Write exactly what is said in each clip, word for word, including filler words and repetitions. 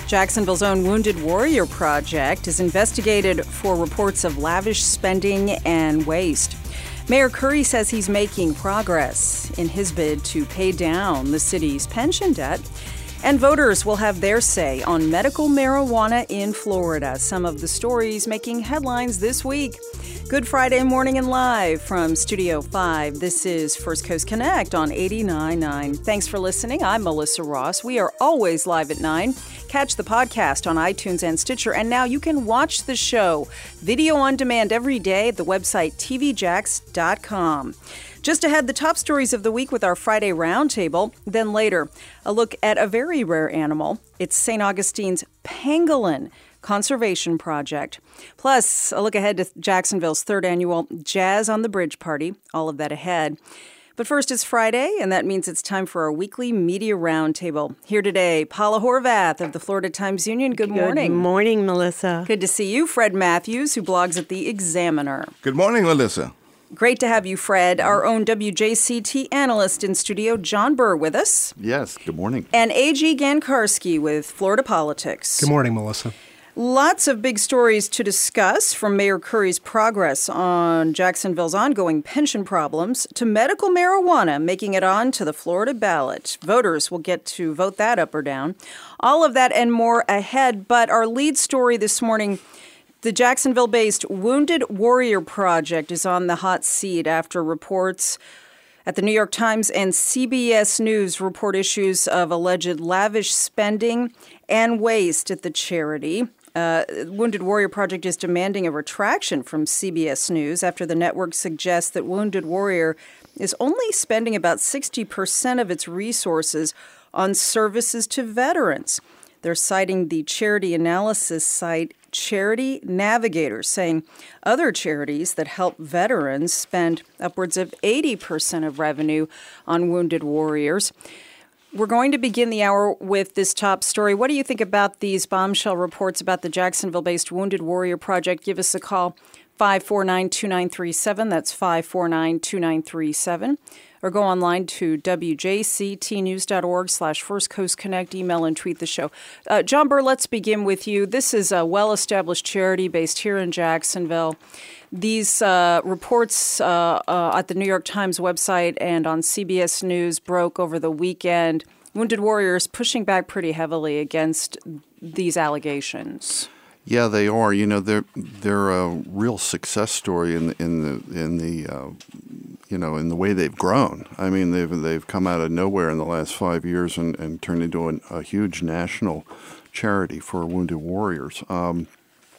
Jacksonville's own Wounded Warrior Project is investigated for reports of lavish spending and waste. Mayor Curry says he's making progress in his bid to pay down the city's pension debt. And voters will have their say on medical marijuana in Florida. Some of the stories making headlines this week. Good Friday morning and live from Studio five. This is First Coast Connect on eighty-nine point nine. Thanks for listening. I'm Melissa Ross. We are always live at nine. Catch the podcast on iTunes and Stitcher. And now you can watch the show video on demand every day at the website T V Jax dot com. Just ahead, the top stories of the week with our Friday Roundtable. Then later, a look at a very rare animal. It's Saint Augustine's pangolin conservation project. Plus, a look ahead to Jacksonville's third annual Jazz on the Bridge party. All of that ahead. But first, it's Friday, and that means it's time for our weekly Media Roundtable. Here today, Paula Horvath of the Florida Times-Union. Good morning. Good morning, Melissa. Good to see you. Fred Matthews, who blogs at The Examiner. Good morning, Melissa. Great to have you, Fred. Our own W J C T analyst in studio, John Burr, with us. Yes, good morning. And A G Gankarski with Florida Politics. Good morning, Melissa. Lots of big stories to discuss, from Mayor Curry's progress on Jacksonville's ongoing pension problems to medical marijuana making it onto the Florida ballot. Voters will get to vote that up or down. All of that and more ahead. But our lead story this morning, the Jacksonville-based Wounded Warrior Project is on the hot seat after reports at the New York Times and C B S News report issues of alleged lavish spending and waste at the charity. Uh, Wounded Warrior Project is demanding a retraction from C B S News after the network suggests that Wounded Warrior is only spending about sixty percent of its resources on services to veterans. They're citing the charity analysis site Charity Navigator, saying other charities that help veterans spend upwards of eighty percent of revenue on wounded warriors. We're going to begin the hour with this top story. What do you think about these bombshell reports about the Jacksonville-based Wounded Warrior Project? Give us a call, five four nine, two nine three seven. That's five four nine, two nine three seven. Or go online to W J C T news dot org slash First Coast Connect. Email and tweet the show. Uh, John Burr, let's begin with you. This is a well-established charity based here in Jacksonville. These uh, reports uh, uh, at the New York Times website and on C B S News broke over the weekend. Wounded Warriors pushing back pretty heavily against these allegations. Yeah, they are. You know, they're they're a real success story in the, in the in the uh, you know in the way they've grown. I mean, they've they've come out of nowhere in the last five years and, and turned into an, a huge national charity for wounded warriors. Um,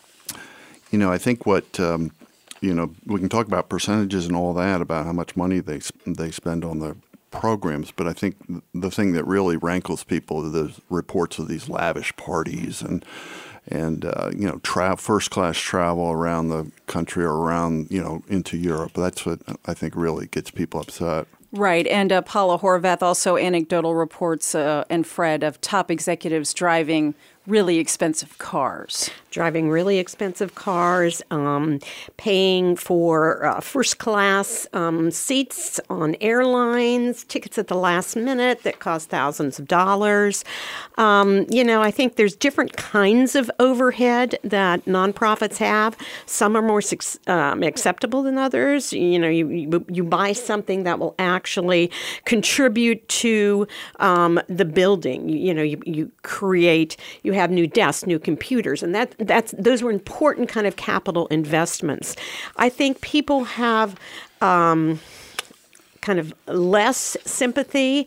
you know, I think what um, you know we can talk about percentages and all that about how much money they they spend on the programs, but I think the thing that really rankles people are the reports of these lavish parties and. And, uh, you know, tra- first-class travel around the country or around, you know, into Europe. That's what I think really gets people upset. Right. And uh, Paula Horvath, also anecdotal reports, uh, and Fred, of top executives driving really expensive cars. Driving really expensive cars, um, paying for uh, first-class um, seats on airlines, tickets at the last minute that cost thousands of dollars. Um, you know, I think there's different kinds of overhead that nonprofits have. Some are more um, acceptable than others. You know, you, you, you buy something that will actually contribute to um, the building. You, you know, you, you create, you have new desks, new computers, and that that's those were important kind of capital investments. I think people have um, kind of less sympathy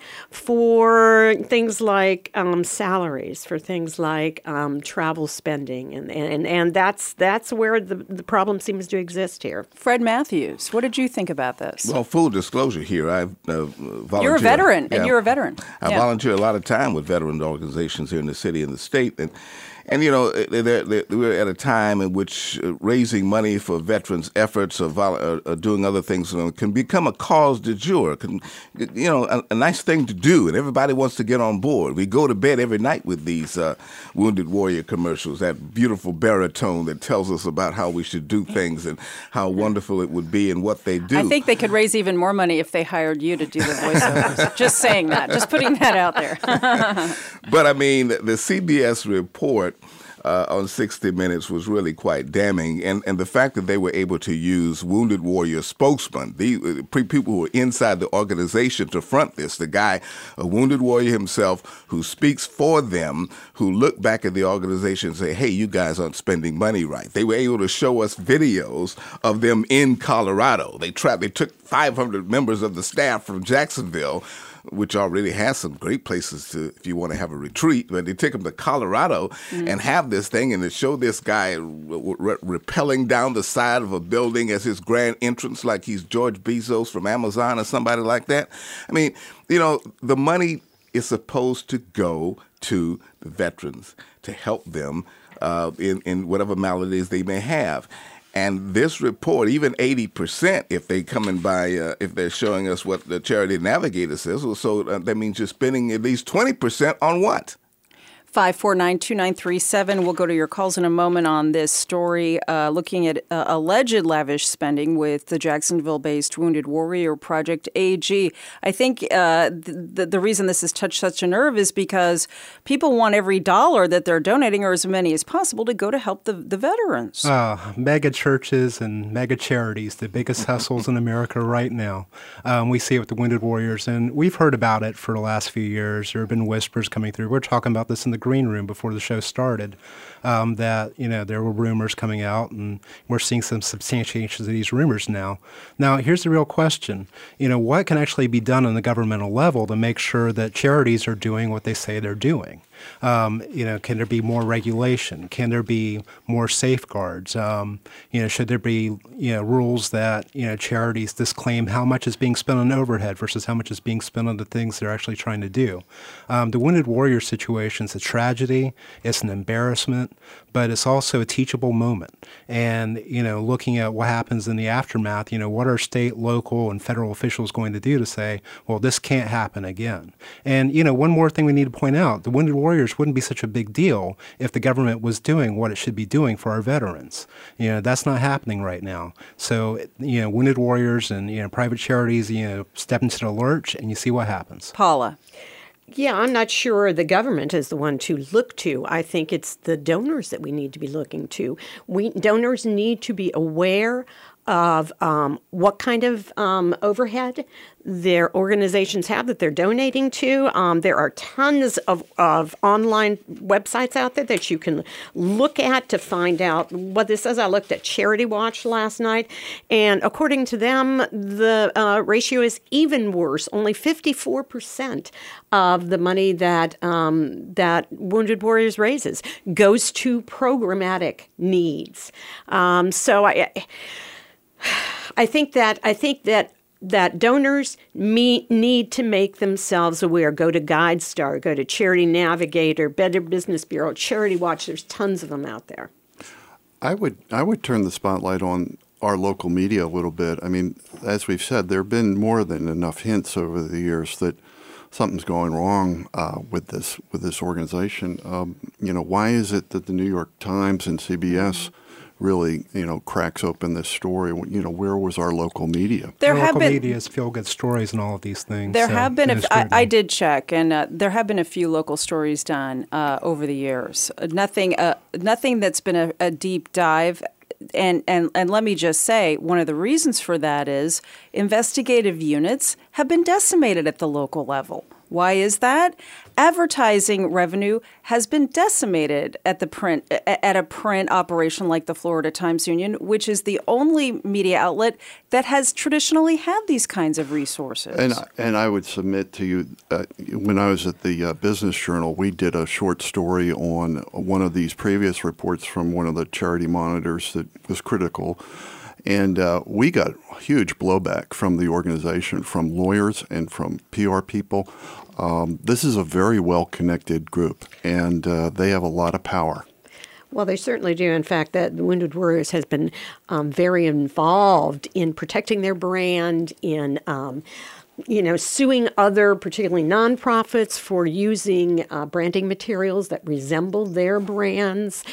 for things like um, salaries, for things like um, travel spending, and, and and that's that's where the the problem seems to exist here. Fred Matthews, what did you think about this? Well, full disclosure here, I've uh, volunteered. You're a veteran, yeah, and you're a veteran. I yeah. volunteer a lot of time with veteran organizations here in the city and the state, and And, you know, they're, they're, we're at a time in which raising money for veterans' efforts or, vol- or doing other things can become a cause du jour, can, you know, a, a nice thing to do, and everybody wants to get on board. We go to bed every night with these uh, Wounded Warrior commercials, that beautiful baritone that tells us about how we should do things and how wonderful it would be and what they do. I think they could raise even more money if they hired you to do the voiceovers. Just saying that, just putting that out there. But, I mean, the C B S report Uh, on sixty minutes was really quite damning. And, and the fact that they were able to use Wounded Warrior spokesmen, the uh, people who were inside the organization to front this, the guy, a Wounded Warrior himself, who speaks for them, who look back at the organization and say, hey, you guys aren't spending money right. They were able to show us videos of them in Colorado. They trapped, they took five hundred members of the staff from Jacksonville, which already has some great places to, if you want to have a retreat, but they take them to Colorado mm. and have this thing, and they show this guy re- re- rappelling down the side of a building as his grand entrance, like he's George Bezos from Amazon or somebody like that. I mean, you know, the money is supposed to go to the veterans to help them uh, in, in whatever maladies they may have. And this report, even eighty percent, if they come in by, uh, if they're showing us what the Charity Navigator says, well, so uh, that means you're spending at least twenty percent on what? five four nine, two nine three seven. We'll go to your calls in a moment on this story, uh, looking at uh, alleged lavish spending with the Jacksonville-based Wounded Warrior Project A G. I think uh, the, the reason this has touched such a nerve is because people want every dollar that they're donating, or as many as possible, to go to help the, the veterans. Uh, mega churches and mega charities, the biggest hustles in America right now. Um, we see it with the Wounded Warriors, and we've heard about it for the last few years. There have been whispers coming through. We're talking about this in the green room before the show started, um, that, you know, there were rumors coming out, and we're seeing some substantiations of these rumors now. Now, here's the real question. You know, what can actually be done on the governmental level to make sure that charities are doing what they say they're doing? Um, you know, can there be more regulation? Can there be more safeguards? Um, you know, should there be, you know, rules that, you know, charities disclaim how much is being spent on overhead versus how much is being spent on the things they're actually trying to do? Um, the Wounded Warrior situation is a tragedy. It's an embarrassment, but it's also a teachable moment. And, you know, looking at what happens in the aftermath, you know, what are state, local, and federal officials going to do to say, well, this can't happen again? And, you know, one more thing we need to point out, the Wounded Warrior wouldn't be such a big deal if the government was doing what it should be doing for our veterans. You know, that's not happening right now. So, you know, Wounded Warriors and, you know, private charities, you know, step into the lurch and you see what happens. Paula. Yeah, I'm not sure the government is the one to look to. I think it's the donors that we need to be looking to. We donors need to be aware of um, what kind of um, overhead their organizations have that they're donating to. Um, there are tons of, of online websites out there that you can look at to find out what this is. I looked at Charity Watch last night, and according to them, the uh, ratio is even worse. Only fifty-four percent of the money that um, that Wounded Warriors raises goes to programmatic needs. Um, so I. I think that I think that that donors me, need to make themselves aware. Go to GuideStar, go to Charity Navigator, Better Business Bureau, Charity Watch. There's tons of them out there. I would I would turn the spotlight on our local media a little bit. I mean, as we've said, there have been more than enough hints over the years that something's going wrong uh, with this with this organization. Um, you know, why is it that the New York Times and C B S mm-hmm. really, you know, cracks open this story? You know, where was our local media? There our have local been feel-good feel-good stories and all of these things. There so have been. A, I, I did check, and uh, there have been a few local stories done uh, over the years. Uh, nothing, uh, nothing that's been a, a deep dive. And, and and let me just say, one of the reasons for that is investigative units have been decimated at the local level. Why is that? Advertising revenue has been decimated at the print at a print operation like the Florida Times-Union, which is the only media outlet that has traditionally had these kinds of resources. And and I would submit to you, uh, when I was at the uh, Business Journal, we did a short story on one of these previous reports from one of the charity monitors that was critical. And uh, we got huge blowback from the organization, from lawyers and from P R people. Um, this is a very well-connected group, and uh, they have a lot of power. Well, they certainly do. In fact, that the Wounded Warriors has been um, very involved in protecting their brand, in um, you know, suing other, particularly nonprofits, for using uh, branding materials that resemble their brands.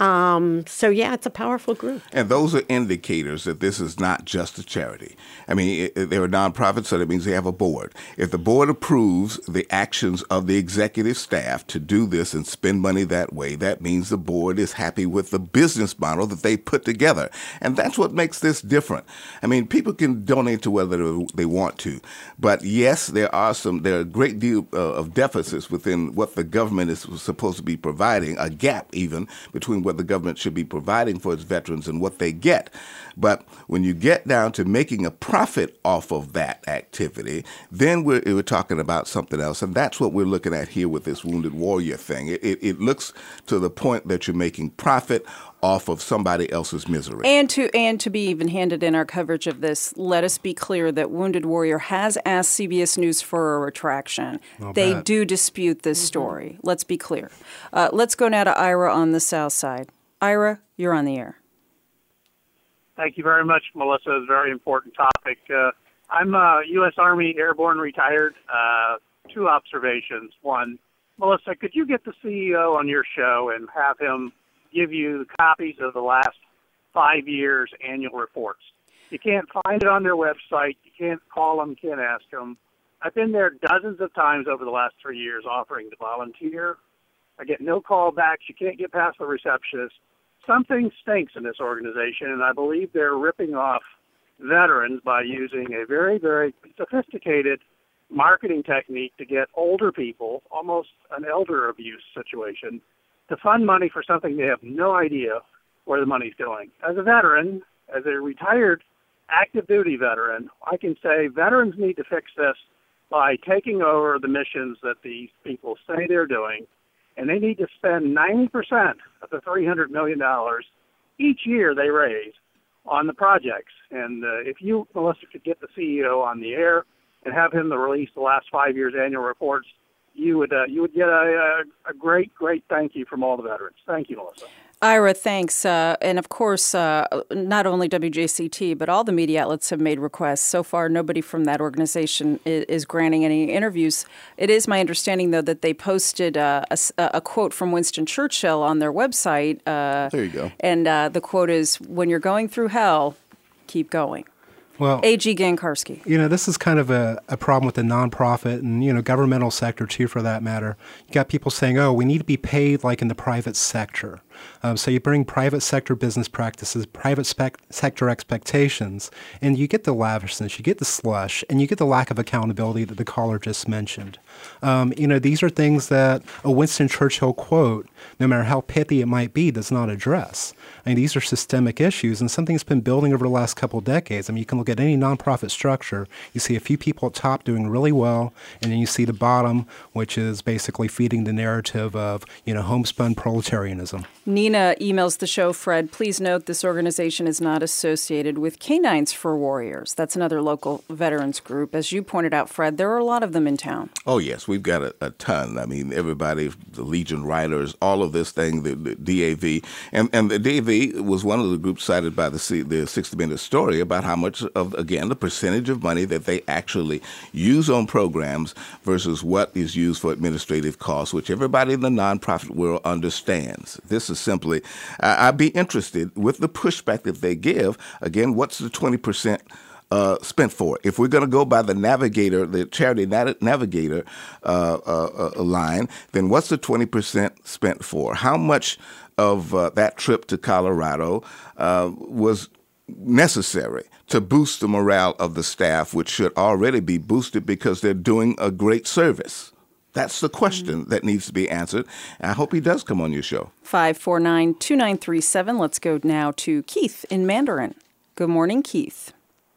Um, so, yeah, it's a powerful group. And those are indicators that this is not just a charity. I mean, it, it, they're a nonprofit, so that means they have a board. If the board approves the actions of the executive staff to do this and spend money that way, that means the board is happy with the business model that they put together. And that's what makes this different. I mean, people can donate to whether they want to. But yes, there are some, there are a great deal uh, of deficits within what the government is supposed to be providing, a gap even between what the government should be providing for its veterans and what they get. But when you get down to making a profit off of that activity, then we're, we're talking about something else. And that's what we're looking at here with this Wounded Warrior thing. It, it, it looks to the point that you're making profit off of somebody else's misery. And to and to be even-handed in our coverage of this, let us be clear that Wounded Warrior has asked C B S News for a retraction. I'll they bet. do dispute this story. Let's be clear. Uh, let's go now to Ira on the south side. Ira, you're on the air. Thank you very much, Melissa. It's a very important topic. Uh, I'm a U S Army Airborne retired. Uh, two observations. One, Melissa, could you get the C E O on your show and have him give you copies of the last five years' annual reports? You can't find it on their website. You can't call them, can't ask them. I've been there dozens of times over the last three years offering to volunteer. I get no callbacks. You can't get past the receptionist. Something stinks in this organization, and I believe they're ripping off veterans by using a very, very sophisticated marketing technique to get older people, almost an elder abuse situation, to fund money for something they have no idea where the money's going. As a veteran, as a retired active duty veteran, I can say veterans need to fix this by taking over the missions that these people say they're doing, and they need to spend ninety percent of the three hundred million dollars each year they raise on the projects. And uh, if you, Melissa, could get the C E O on the air and have him to release the last five years' annual reports, you would uh, you would get a, a, a great, great thank you from all the veterans. Thank you, Melissa. Ira, thanks. Uh, and of course, uh, not only W J C T, but all the media outlets have made requests. So far, nobody from that organization is, is granting any interviews. It is my understanding, though, that they posted uh, a, a quote from Winston Churchill on their website. Uh, there you go. And uh, the quote is, "When you're going through hell, keep going." Well, A G Gankarski. You know, this is kind of a, a problem with the nonprofit and, you know, governmental sector, too, for that matter. You got people saying, oh, we need to be paid like in the private sector. Um, so you bring private sector business practices, private spec- sector expectations, and you get the lavishness, you get the slush, and you get the lack of accountability that the caller just mentioned. Um, you know, these are things that a Winston Churchill quote, no matter how pithy it might be, does not address. I mean, these are systemic issues and something that's been building over the last couple of decades. I mean, you can look at any nonprofit structure, you see a few people at top doing really well, and then you see the bottom, which is basically feeding the narrative of, you know, homespun proletarianism. Nina emails the show, Fred, please note this organization is not associated with Canines for Warriors. That's another local veterans group. As you pointed out, Fred, there are a lot of them in town. Oh, yes, we've got a, a ton. I mean, everybody, the Legion Riders, all of this thing, the, the D A V. And, and the D A V was one of the groups cited by the, C, the sixty minute story about how much of, again, the percentage of money that they actually use on programs versus what is used for administrative costs, which everybody in the nonprofit world understands. This is simply, uh, I'd be interested with the pushback that they give. Again, what's the twenty percent uh, spent for? If we're going to go by the Navigator, the charity Navigator uh, uh, uh, line, then what's the twenty percent spent for? How much of uh, that trip to Colorado uh, was necessary to boost the morale of the staff, which should already be boosted because they're doing a great service? That's the question mm-hmm. that needs to be answered. I hope he does come on your show. five four nine, two nine three seven. Let's go now to Keith in Mandarin. Good morning, Keith.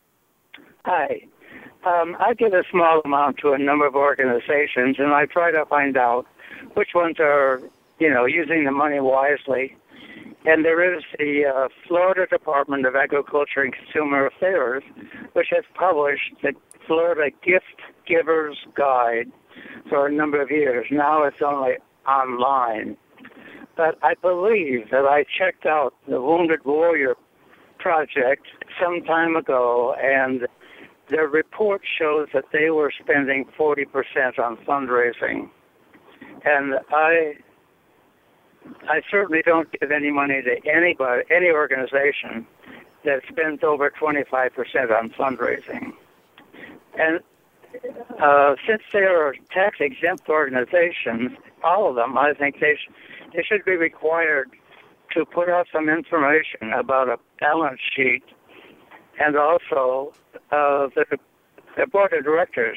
Hi. Um, I give a small amount to a number of organizations, and I try to find out which ones are, you know, using the money wisely. And there is the uh, Florida Department of Agriculture and Consumer Affairs, which has published the Florida Gift Giver's Guide for a number of years. Now it's only online. but I believe that I checked out the Wounded Warrior Project some time ago, and their report shows that they were spending forty percent on fundraising. And I I certainly don't give any money to anybody, any organization that spends over twenty-five percent on fundraising. And uh, since they are tax-exempt organizations, all of them, I think they, sh- they should be required to put out some information about a balance sheet and also uh, the, the board of directors.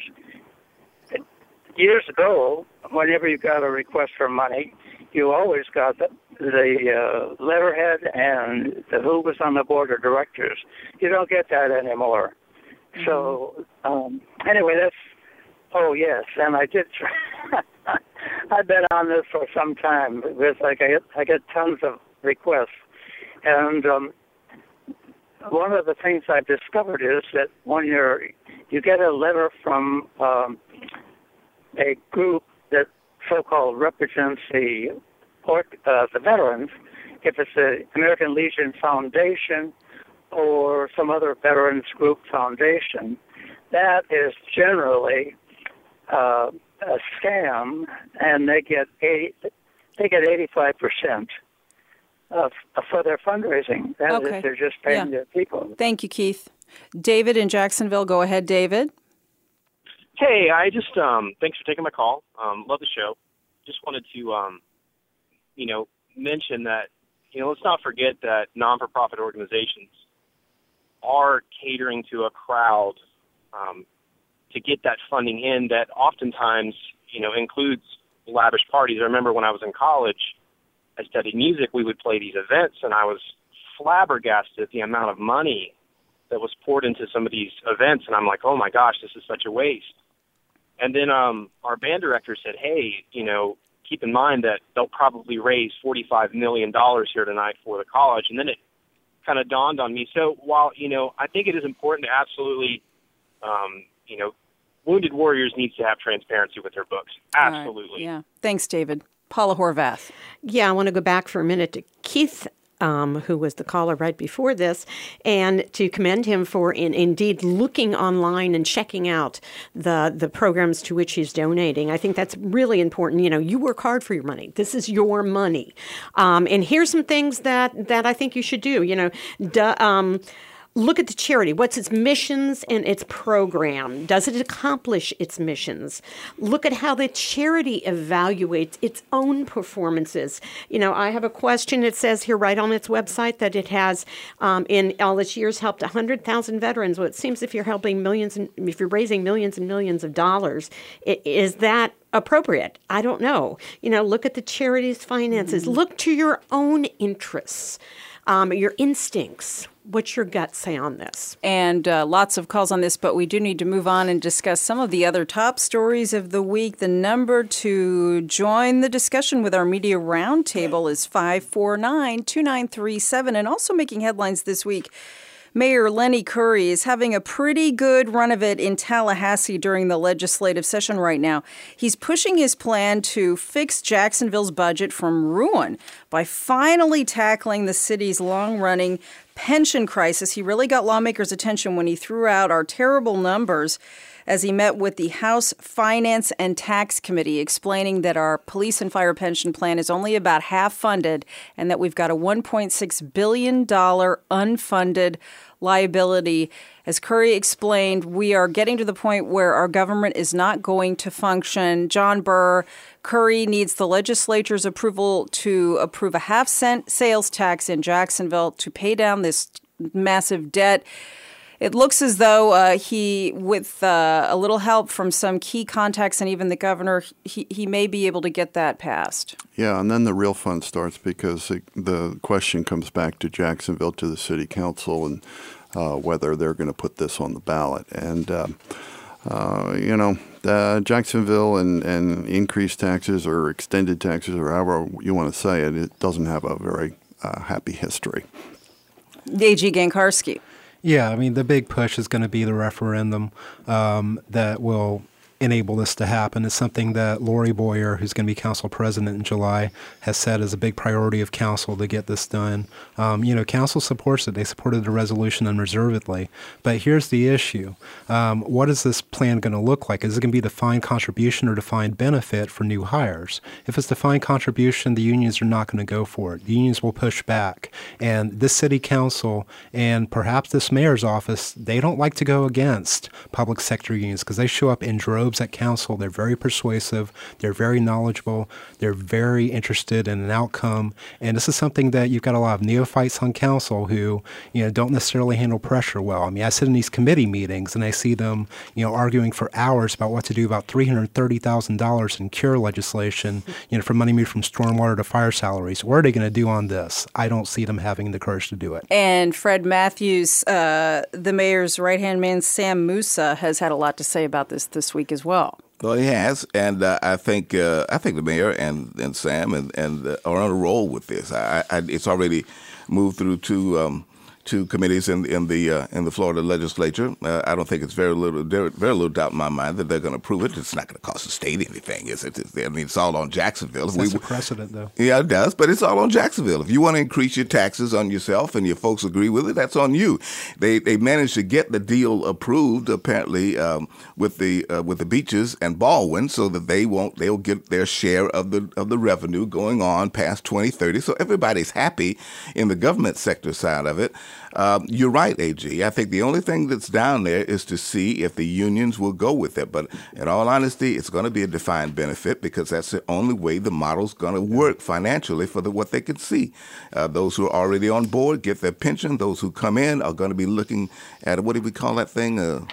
Years ago, whenever you got a request for money, you always got the, the uh, letterhead and the who was on the board of directors. You don't get that anymore. Mm-hmm. So um, anyway, that's, oh yes, and I did try. I've been on this for some time because like I get, I get tons of requests. And um, one of the things I've discovered is that when you're, you get a letter from um, a group that so-called represents the uh, the veterans, if it's the American Legion Foundation or some other veterans group foundation, that is generally uh, a scam, and they get eighty, they get eighty-five percent of, of for their fundraising. That okay. is, they're just paying yeah. their people. Thank you, Keith. David in Jacksonville, go ahead, David. Hey, I just, um, thanks for taking my call. Um, love the show. Just wanted to, um, you know, mention that, you know, let's not forget that non-for-profit organizations are catering to a crowd um, to get that funding in that oftentimes, you know, includes lavish parties. I remember when I was in college, I studied music, we would play these events, and I was flabbergasted at the amount of money that was poured into some of these events, and I'm like, oh my gosh, this is such a waste. And then um, our band director said, hey, you know, keep in mind that they'll probably raise forty-five million dollars here tonight for the college. And then it kind of dawned on me. So while, you know, I think it is important to absolutely, um, you know, Wounded Warriors needs to have transparency with their books. Absolutely. Right. Yeah. Thanks, David. Paula Horvath. Yeah, I want to go back for a minute to Keith, um, who was the caller right before this, and to commend him for in, indeed looking online and checking out the the programs to which he's donating. I think that's really important. You know, you work hard for your money. This is your money. Um, and here's some things that, that I think you should do. You know, duh, um, look at the charity. What's its missions and its program? Does it accomplish its missions? Look at how the charity evaluates its own performances. You know, I have a question. It says here right on its website that it has, um, in all its years, helped one hundred thousand veterans. Well, it seems if you're helping millions, and if you're raising millions and millions of dollars, is that appropriate? I don't know. You know, look at the charity's finances. Mm-hmm. Look to your own interests, um, your instincts. What's your gut say on this? And uh, lots of calls on this, but we do need to move on and discuss some of the other top stories of the week. The number to join the discussion with our media roundtable is five four nine, two nine three seven. And also making headlines this week, Mayor Lenny Curry is having a pretty good run of it in Tallahassee during the legislative session right now. He's pushing his plan to fix Jacksonville's budget from ruin by finally tackling the city's long-running pension crisis. He really got lawmakers' attention when he threw out our terrible numbers as he met with the House Finance and Tax Committee, explaining that our police and fire pension plan is only about half funded and that we've got a one point six billion dollars unfunded liability. As Curry explained, we are getting to the point where our government is not going to function. John Burr, Curry needs the legislature's approval to approve a half-cent sales tax in Jacksonville to pay down this massive debt. It looks as though uh, he, with uh, a little help from some key contacts and even the governor, he, he may be able to get that passed. Yeah, and then the real fun starts because it, the question comes back to Jacksonville, to the city council, and uh, whether they're going to put this on the ballot. And, uh, uh, you know, uh, Jacksonville and, and increased taxes or extended taxes or however you want to say it, it doesn't have a very uh, happy history. A G Gankarski. Yeah, I mean, the big push is going to be the referendum um, that will enable this to happen. It's something that Lori Boyer, who's going to be council president in July, has said is a big priority of council to get this done. Um, you know, council supports it. They supported the resolution unreservedly. But here's the issue. Um, what is this plan going to look like? Is it going to be defined contribution or defined benefit for new hires? If it's defined contribution, the unions are not going to go for it. The unions will push back. And this city council and perhaps this mayor's office, they don't like to go against public sector unions because they show up in droves at council. They're very persuasive. They're very knowledgeable. They're very interested in an outcome. And this is something that you've got a lot of neophytes on council who, you know, don't necessarily handle pressure well. I mean, I sit in these committee meetings and I see them, you know, arguing for hours about what to do about three hundred thirty thousand dollars in cure legislation, you know, for money moved from stormwater to fire salaries. What are they going to do on this? I don't see them having the courage to do it. And Fred Matthews, uh, the mayor's right-hand man, Sam Musa, has had a lot to say about this this week as well. Well, he has, and uh, I think uh, I think the mayor and, and Sam and, and uh, are on a roll with this. I, I, it's already moved through two um, two committees in in the uh, in the Florida legislature. Uh, I don't think it's very little very, very little doubt in my mind that they're going to approve it. It's not going to cost the state anything, is it? It's, I mean, it's all on Jacksonville. That's we, a precedent, though. Yeah, it does, but it's all on Jacksonville. If you want to increase your taxes on yourself and your folks agree with it, that's on you. They they managed to get the deal approved apparently um, with the uh, with the beaches and Baldwin, so that they won't they'll get their share of the of the revenue going on past twenty thirty. So everybody's happy in the government sector side of it. Um, you're right, A G. I think the only thing that's down there is to see if the unions will go with it. But in all honesty, it's going to be a defined benefit because that's the only way the model's going to work financially for the, what they can see. Uh, those who are already on board get their pension. Those who come in are going to be looking at, what do we call that thing? Uh,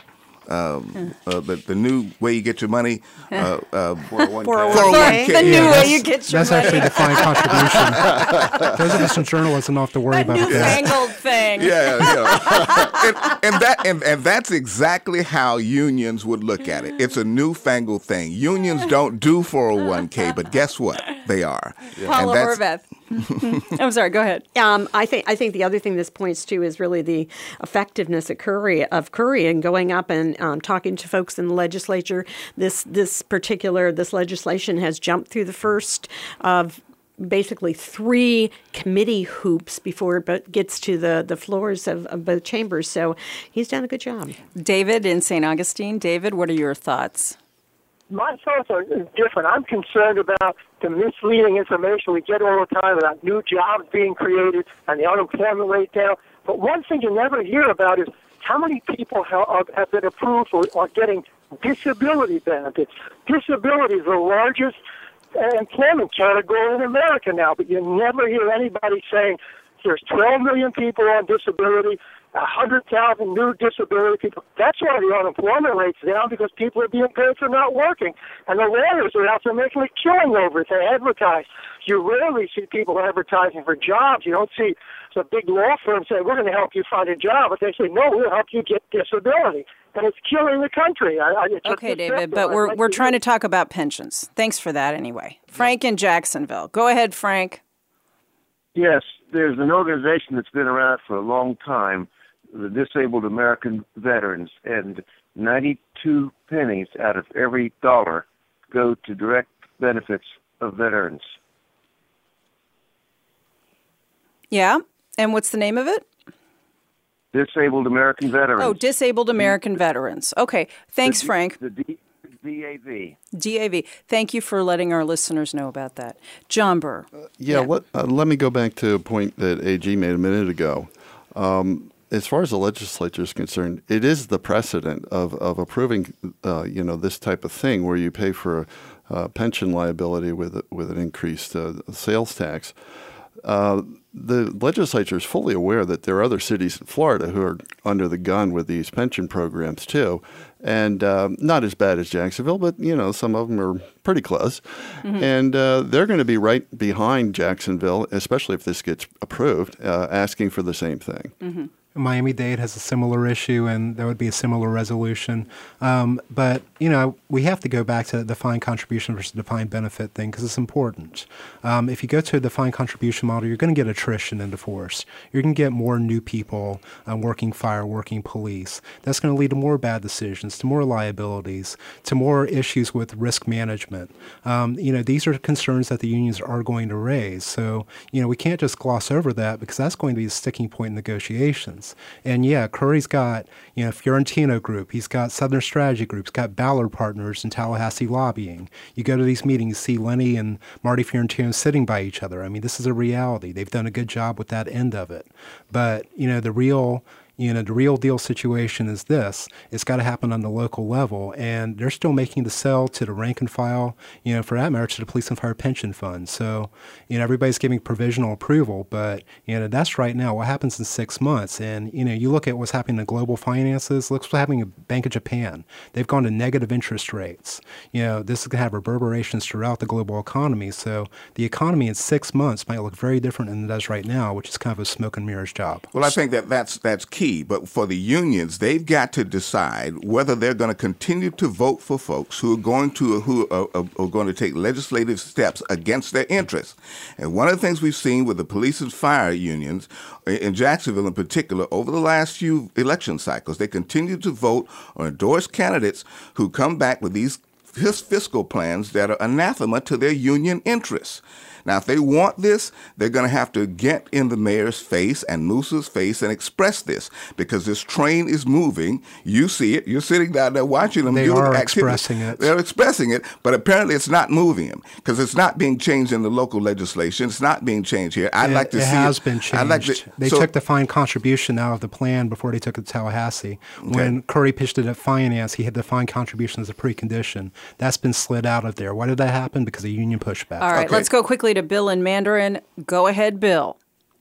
Um, uh, the, the new way you get your money, uh, uh, four oh one k. The new yeah, way you get your that's money. That's actually defined contribution. Those of us in journalism don't have to worry that about it. newfangled thing. Yeah, yeah. and, and that and, and that's exactly how unions would look at it. It's a newfangled thing. Unions don't do four oh one k, but guess what? They are. Paula Horvath. I'm sorry. Go ahead. Um, I think I think the other thing this points to is really the effectiveness of Curry of Curry and going up and um, talking to folks in the legislature. This this particular this legislation has jumped through the first of basically three committee hoops before it gets to the, the floors of, of both chambers. So he's done a good job. David in Saint Augustine. David, what are your thoughts? My thoughts are different. I'm concerned about the misleading information we get all the time about new jobs being created and the unemployment rate down. But one thing you never hear about is how many people have, have been approved for are getting disability benefits. Disability is the largest employment category in America now, but you never hear anybody saying there's twelve million people on disability, one hundred thousand new disability people. That's why the unemployment rate's down, because people are being paid for not working. And the lawyers are out there making a killing over it. They advertise. You rarely see people advertising for jobs. You don't see some big law firm say, we're going to help you find a job. But they say, no, we'll help you get disability. And it's killing the country. I, I, it's okay, David, but we're, we're trying to talk about pensions. Thanks for that anyway. Frank in Jacksonville. Go ahead, Frank. Yes, there's an organization that's been around for a long time, the Disabled American Veterans, and ninety-two pennies out of every dollar go to direct benefits of veterans. Yeah, and what's the name of it? Disabled American Veterans. Oh, Disabled American Veterans. Okay, thanks, the, Frank. The D- D A V. D A V. Thank you for letting our listeners know about that. John Burr. Uh, yeah, yeah. Let, uh, let me go back to a point that A G made a minute ago. Um, as far as the legislature is concerned, it is the precedent of, of approving, uh, you know, this type of thing where you pay for a, a pension liability with with an increased uh, sales tax. Uh, the legislature is fully aware that there are other cities in Florida who are under the gun with these pension programs too, and uh, not as bad as Jacksonville, but you know some of them are pretty close, mm-hmm. and uh, they're going to be right behind Jacksonville, especially if this gets approved, uh, asking for the same thing. Mm-hmm. Miami-Dade has a similar issue, and there would be a similar resolution. Um, but, you know, we have to go back to the defined contribution versus defined benefit thing because it's important. Um, if you go to a defined contribution model, you're going to get attrition in the force. You're going to get more new people um, working fire, working police. That's going to lead to more bad decisions, to more liabilities, to more issues with risk management. Um, you know, these are concerns that the unions are going to raise. So, you know, we can't just gloss over that because that's going to be a sticking point in negotiations. And yeah, Curry's got, you know, Fiorentino Group, he's got Southern Strategy Group, he's got Ballard Partners and Tallahassee Lobbying. You go to these meetings, you see Lenny and Marty Fiorentino sitting by each other. I mean, this is a reality. They've done a good job with that end of it. But, you know, the real You know, the real deal situation is this. It's got to happen on the local level, and they're still making the sell to the rank and file, you know, for that matter, to the police and fire pension fund. So, you know, everybody's giving provisional approval, but, you know, that's right now. What happens in six months? And, you know, you look at what's happening in global finances. Look what's happening in Bank of Japan. They've gone to negative interest rates. You know, this is going to have reverberations throughout the global economy. So the economy in six months might look very different than it does right now, which is kind of a smoke and mirrors job. Well, I think that that's, that's key. But for the unions, they've got to decide whether they're going to continue to vote for folks who are going to who are, are, are going to take legislative steps against their interests. And one of the things we've seen with the police and fire unions in Jacksonville, in particular, over the last few election cycles, they continue to vote or endorse candidates who come back with these fiscal plans that are anathema to their union interests. Now, if they want this, they're going to have to get in the mayor's face and Moose's face and express this, because this train is moving. You see it. You're sitting down there watching them they do are the expressing it. They're expressing it, but apparently it's not moving them because it's not being changed in the local legislation. It's not being changed here. I'd it, like to it see has it. been changed. I'd like to, they so, took the fine contribution out of the plan before they took it to Tallahassee. Okay. When Curry pitched it at finance, he had the fine contribution as a precondition. That's been slid out of there. Why did that happen? Because of union pushback. All right, Okay. let's go quickly to Bill in Mandarin. Go ahead, Bill.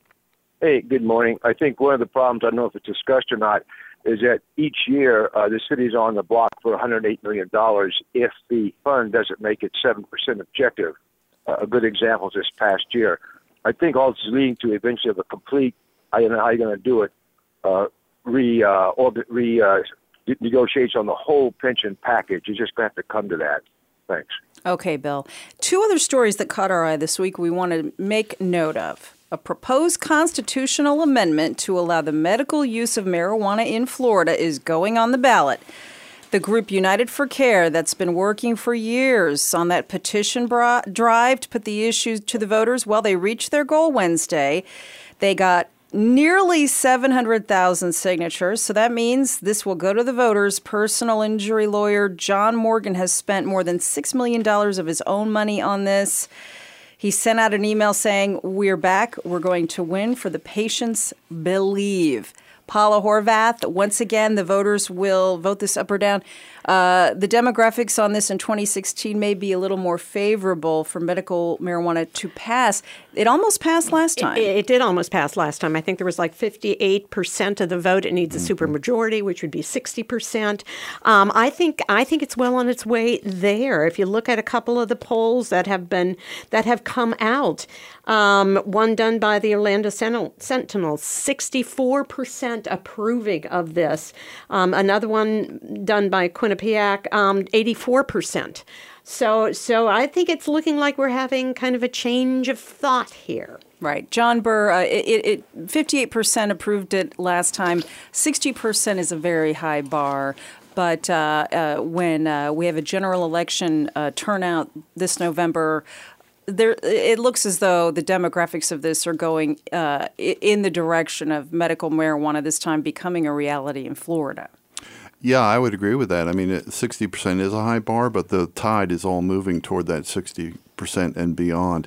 Hey, good morning. I think one of the problems, I don't know if it's discussed or not, is that each year uh, the city's on the block for one hundred eight million dollars if the fund doesn't make its seven percent objective. Uh, a good example is this past year. I think all this is leading to eventually of a complete, I don't know how you're going to do it, uh, re, uh, orbit, re uh, negotiation on the whole pension package. You're just going to have to come to that. Thanks. Okay, Bill. Two other stories that caught our eye this week we want to make note of. A proposed constitutional amendment to allow the medical use of marijuana in Florida is going on the ballot. The group United for Care, that's been working for years on that petition bra- drive to put the issue to the voters, well, they reached their goal Wednesday. They got nearly seven hundred thousand signatures, so that means this will go to the voters. Personal injury lawyer John Morgan has spent more than six million dollars of his own money on this. He sent out an email saying, "We're back. We're going to win, for the patients believe." Paula Horvath, once again, the voters will vote this up or down. Uh, the demographics on this in twenty sixteen may be a little more favorable for medical marijuana to pass. It almost passed last time. It, it did almost pass last time. I think there was like fifty-eight percent of the vote. It needs a Mm-hmm. supermajority, which would be sixty percent. Um, I think I think it's well on its way there. If you look at a couple of the polls that have been that have come out, um, one done by the Orlando Sentinel, sixty-four percent approving of this. Um, another one done by Quinnipiac, um, eighty-four percent. So, so I think it's looking like we're having kind of a change of thought here. Right. John Burr, uh, it, it fifty-eight percent approved it last time. sixty percent is a very high bar. But uh, uh, when uh, we have a general election uh, turnout this November, there it looks as though the demographics of this are going uh, in the direction of medical marijuana this time becoming a reality in Florida. Yeah, I would agree with that. I mean, sixty percent is a high bar, but the tide is all moving toward that sixty percent and beyond.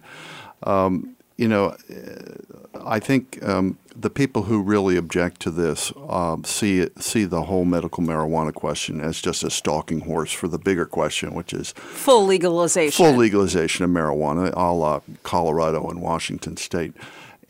Um, you know, I think um, the people who really object to this um, see it, see the whole medical marijuana question as just a stalking horse for the bigger question, which is full legalization. Full legalization of marijuana, a la Colorado and Washington State.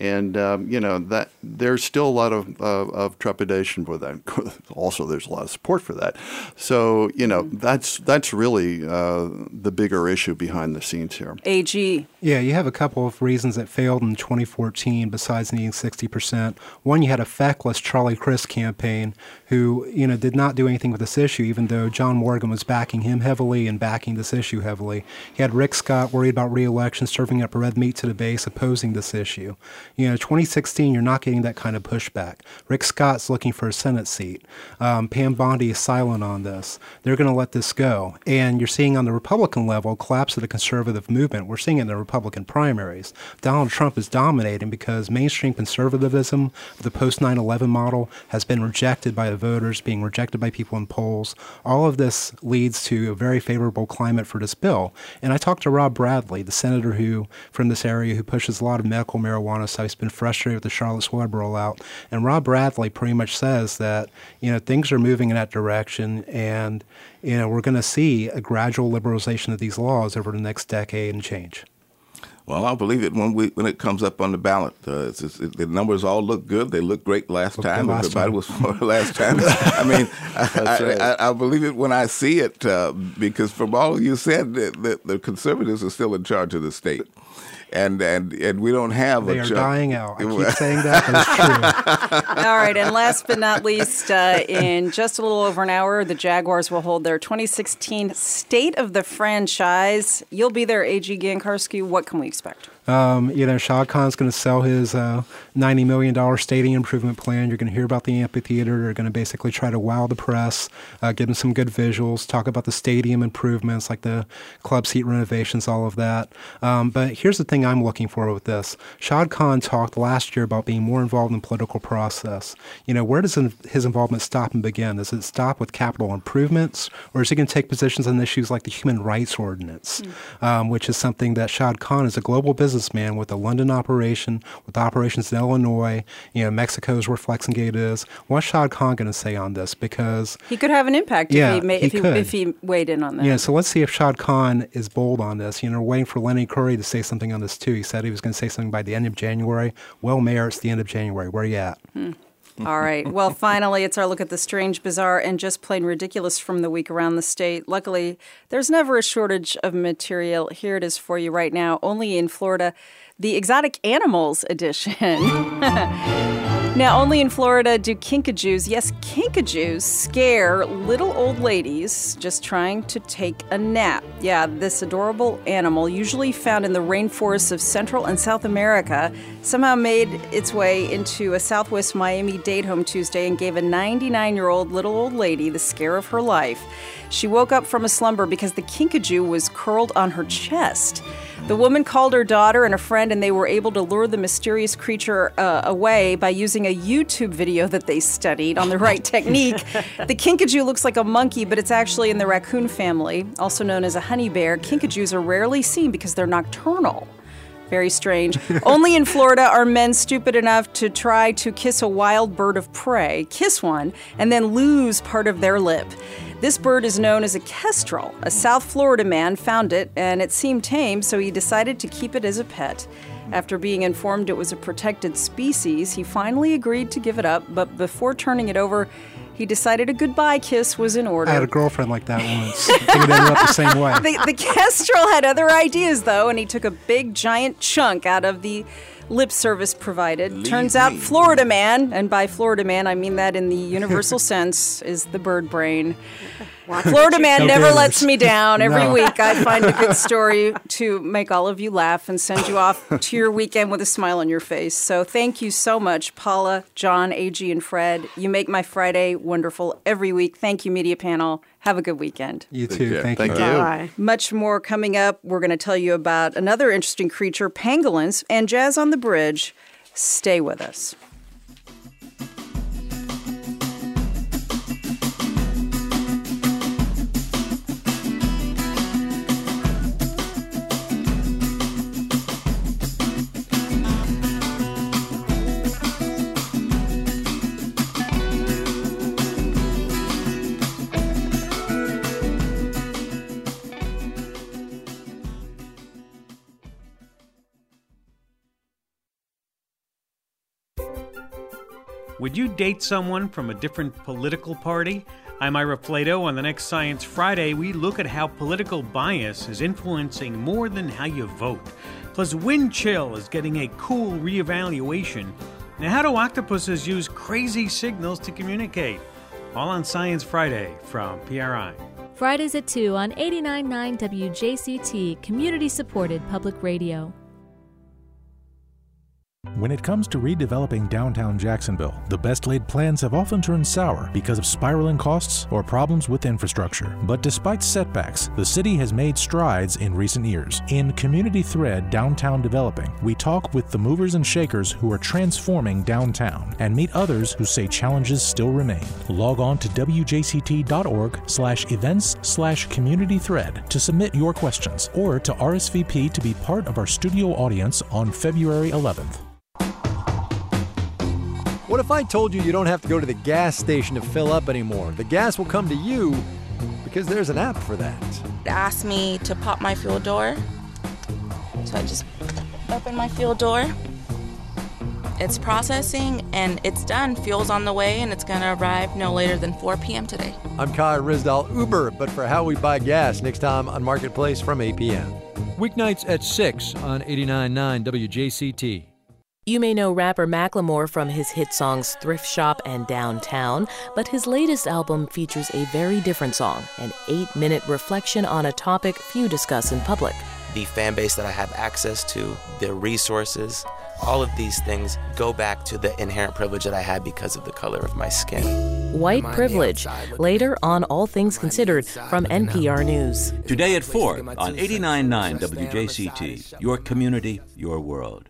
And, um, you know, that there's still a lot of, uh, of trepidation for that. Also, there's a lot of support for that. So, you know, that's that's really uh, the bigger issue behind the scenes here. A G. Yeah, you have a couple of reasons that failed in twenty fourteen besides needing sixty percent. One, you had a feckless Charlie Crist campaign who, you know, did not do anything with this issue, even though John Morgan was backing him heavily and backing this issue heavily. He had Rick Scott worried about re-election, serving up red meat to the base, opposing this issue. You know, twenty sixteen, you're not getting that kind of pushback. Rick Scott's looking for a Senate seat. Um, Pam Bondi is silent on this. They're going to let this go. And you're seeing on the Republican level collapse of the conservative movement. We're seeing it in the Republican primaries. Donald Trump is dominating because mainstream conservatism, the post nine eleven model, has been rejected by the voters, being rejected by people in polls. All of this leads to a very favorable climate for this bill. And I talked to Rob Bradley, the senator who from this area who pushes a lot of medical marijuana, so he's been frustrated with the Charlotte's Web rollout. And Rob Bradley pretty much says that, you know, things are moving in that direction, and, you know, we're going to see a gradual liberalization of these laws over the next decade and change. Well, I'll believe it when we when it comes up on the ballot. Uh, it's, it's, it, the numbers all look good. They look great last Look time. good last Everybody time. was for last time. I mean, I, right. I, I, I believe it when I see it uh, because from all you said, the, the, the conservatives are still in charge of the state. And, and and we don't have They a are ch- dying out. I keep saying that, but it's true. All right, and last but not least, uh, in just a little over an hour, the Jaguars will hold their twenty sixteen State of the Franchise. You'll be there, A G Gankarski. What can we expect? Um, you know, Shad Khan's going to sell his uh, ninety million dollars stadium improvement plan. You're going to hear about the amphitheater. They're going to basically try to wow the press, uh, give them some good visuals, talk about the stadium improvements like the club seat renovations, all of that. Um, but here's the thing I'm looking for with this. Shad Khan talked last year about being more involved in the political process. You know, where does his involvement stop and begin? Does it stop with capital improvements, or is he going to take positions on issues like the Human Rights Ordinance, mm. um, which is something that Shad Khan is a global business businessman with a London operation, with operations in Illinois. You know, Mexico is where Flexingate is. What's Shad Khan going to say on this? Because he could have an impact yeah, if, he, ma- he if, he, could. if he weighed in on that. Yeah, so let's see if Shad Khan is bold on this. You know, we're waiting for Lenny Curry to say something on this too. He said he was going to say something by the end of January. Well, Mayor, it's the end of January. Where are you at? Hmm. All right. Well, finally, it's our look at the strange, bizarre, and just plain ridiculous from the week around the state. Luckily, there's never a shortage of material. Here it is for you right now, only in Florida, the Exotic Animals edition. Now, only in Florida do kinkajous, yes, kinkajous, scare little old ladies just trying to take a nap. Yeah, this adorable animal, usually found in the rainforests of Central and South America, somehow made its way into a Southwest Miami date home Tuesday and gave a ninety-nine-year-old little old lady the scare of her life. She woke up from a slumber because the kinkajou was curled on her chest. The woman called her daughter and a friend, and they were able to lure the mysterious creature uh, away by using a YouTube video that they studied on the right technique. The kinkajou looks like a monkey, but it's actually in the raccoon family, also known as a honey bear. Kinkajous are rarely seen because they're nocturnal. Very strange. Only in Florida are men stupid enough to try to kiss a wild bird of prey, kiss one, and then lose part of their lip. This bird is known as a kestrel. A South Florida man found it, and it seemed tame, so he decided to keep it as a pet. After being informed it was a protected species, he finally agreed to give it up, but before turning it over, he decided a goodbye kiss was in order. I had a girlfriend like that once. I think it ended up the same way. The, the kestrel had other ideas, though, and he took a big, giant chunk out of the lip service provided. Leave Turns out me. Florida man, and by Florida man I mean that in the universal sense, is the bird brain. Florida man No never bitters. lets me down. Every No. week I find a good story to make all of you laugh and send you off to your weekend with a smile on your face. So thank you so much, Paula, John, A G, and Fred. You make my Friday wonderful every week. Thank you, media panel. Have a good weekend. You Take too. care. Thank, Thank you. you. Bye. Much more coming up. We're going to tell you about another interesting creature, pangolins, and Jazz on the Bridge. Stay with us. Would you date someone from a different political party? I'm Ira Flato. On the next Science Friday, we look at how political bias is influencing more than how you vote. Plus, wind chill is getting a cool reevaluation. Now, how do octopuses use crazy signals to communicate? All on Science Friday from P R I. Fridays at two on eighty-nine point nine W J C T, community-supported public radio. When it comes to redeveloping downtown Jacksonville, the best-laid plans have often turned sour because of spiraling costs or problems with infrastructure. But despite setbacks, the city has made strides in recent years. In Community Thread Downtown Developing, we talk with the movers and shakers who are transforming downtown and meet others who say challenges still remain. Log on to W J C T dot org slash events slash community thread to submit your questions or to R S V P to be part of our studio audience on February eleventh. What if I told you you don't have to go to the gas station to fill up anymore? The gas will come to you because there's an app for that. It asked me to pop my fuel door. So I just open my fuel door. It's processing and it's done. Fuel's on the way and it's going to arrive no later than four p.m. today. I'm Kai Rizdal, Uber, but for how we buy gas next time on Marketplace from eight p.m. Weeknights at six on eighty-nine point nine W J C T. You may know rapper Macklemore from his hit songs Thrift Shop and Downtown, but his latest album features a very different song, an eight-minute reflection on a topic few discuss in public. The fan base that I have access to, the resources, all of these things go back to the inherent privilege that I had because of the color of my skin. White privilege, later on All Things Considered from N P R News. Today at four on eighty-nine point nine W J C T, your community, your world.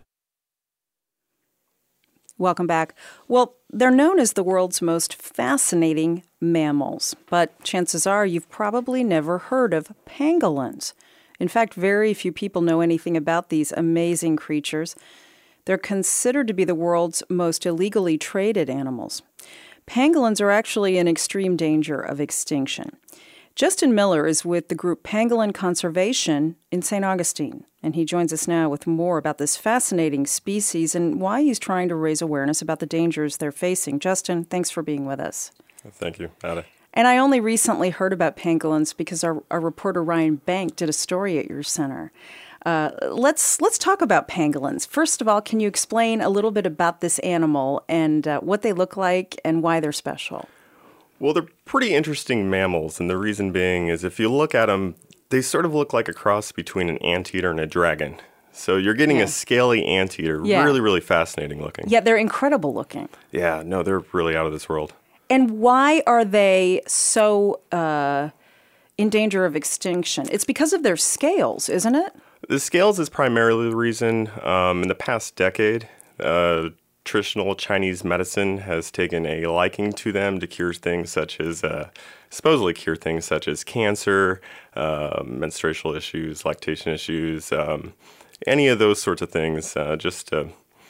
Welcome back. Well, they're known as the world's most fascinating mammals, but chances are you've probably never heard of pangolins. In fact, very few people know anything about these amazing creatures. They're considered to be the world's most illegally traded animals. Pangolins are actually in extreme danger of extinction. Justin Miller is with the group Pangolin Conservation in Saint Augustine, and he joins us now with more about this fascinating species and why he's trying to raise awareness about the dangers they're facing. Justin, thanks for being with us. Thank you, Ada. And I only recently heard about pangolins because our, our reporter Ryan Bank did a story at your center. Uh, let's let's talk about pangolins. First of all, can you explain a little bit about this animal and uh, what they look like and why they're special? Well, they're pretty interesting mammals, and the reason being is if you look at them, they sort of look like a cross between an anteater and a dragon. So you're getting yeah. a scaly anteater, yeah. really, really fascinating looking. Yeah, they're incredible looking. Yeah, no, they're really out of this world. And why are they so uh, in danger of extinction? It's because of their scales, isn't it? The scales is primarily the reason. Um, in the past decade, uh, traditional Chinese medicine has taken a liking to them to cure things such as, uh, supposedly cure things such as cancer, uh, menstrual issues, lactation issues, um, any of those sorts of things. Uh, just uh,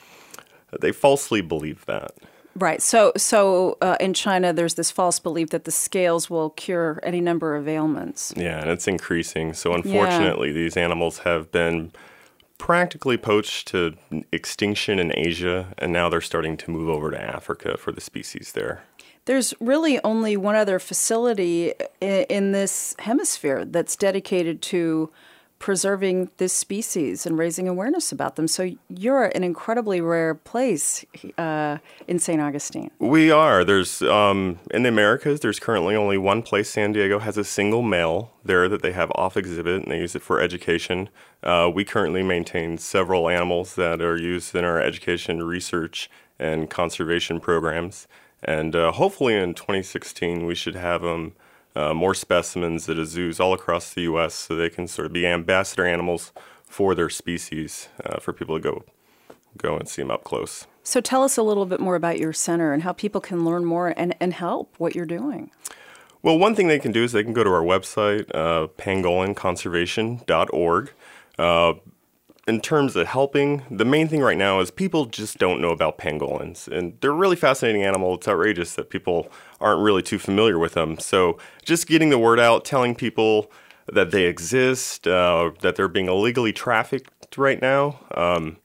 they falsely believe that. Right. So, so uh, in China, there's this false belief that the scales will cure any number of ailments. Yeah, and it's increasing. So, unfortunately, yeah. these animals have been practically poached to extinction in Asia, and now they're starting to move over to Africa for the species there. There's really only one other facility in this hemisphere that's dedicated to preserving this species and raising awareness about them. So you're an incredibly rare place uh, in Saint Augustine. We are. There's um, in the Americas, there's currently only one place. San Diego has a single male there that they have off exhibit, and they use it for education. Uh, we currently maintain several animals that are used in our education, research, and conservation programs. And uh, hopefully in twenty sixteen, we should have them Uh, more specimens at zoos all across the U S so they can sort of be ambassador animals for their species uh, for people to go go and see them up close. So tell us a little bit more about your center and how people can learn more and, and help what you're doing. Well, one thing they can do is they can go to our website, uh, pangolin conservation dot org. Uh, in terms of helping, the main thing right now is people just don't know about pangolins. And they're a really fascinating animal. It's outrageous that people aren't really too familiar with them. So just getting the word out, telling people that they exist, uh, that they're being illegally trafficked right now, um,